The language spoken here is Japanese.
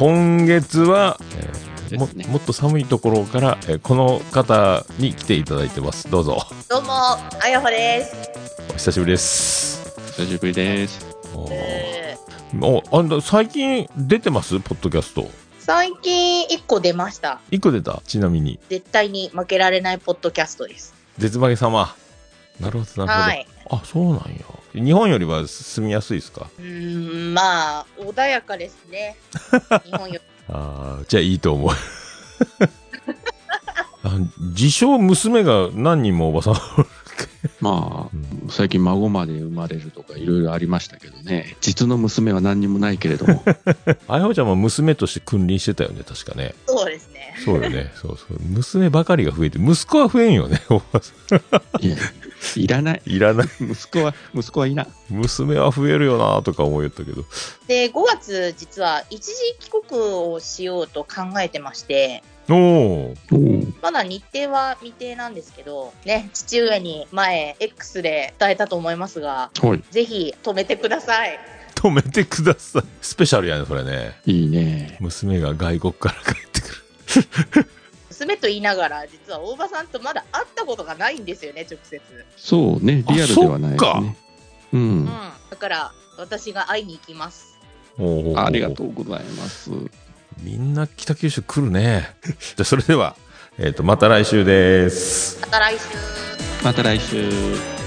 今月は、もですね。 っと寒いところから、この方に来ていただいてます。どうぞ。 どうも、あやほです。 お久しぶりです。 久しぶりです。 最近出てますポッドキャスト。 最近1個出ました。 1個出た。ちなみに絶対に負けられないポッドキャストです。 絶負け様。なるほどなるほど。 はい。 あ、そうなんや。日本よりは住みやすいですか？ まあ穏やかですね。日本より。 ああ、じゃあいいと思う。自称娘が何人もおばさん。 まあ、最近孫まで生まれるとかいろいろありましたけどね。実の娘は何にもないけれども。 あやほちゃんも娘として君臨してたよね、確かね。 そうですね。 そうよね。そうそう。娘ばかりが増えて、息子は増えんよね、おばさん。 いや、いらない。 いらない。 息子はいな。 娘は増えるよなとか思いよったけど。 で、5月実は一時帰国をしようと考えてまして、まだ日程は未定なんですけど、ね、父上に前 X で伝えたと思いますが、ぜひ止めてください。 止めてください。スペシャルやね、それね。 いいね。 娘が外国から帰ってくる。 娘と言いながら、実は大場さんとまだ会ったことがないんですよね、直接。 そうね、リアルではないですね。うん。 だから、私が会いに行きます。 ありがとうございます。 みんな北九州来るね。じゃあそれでは、また来週です。 また来週。 また来週。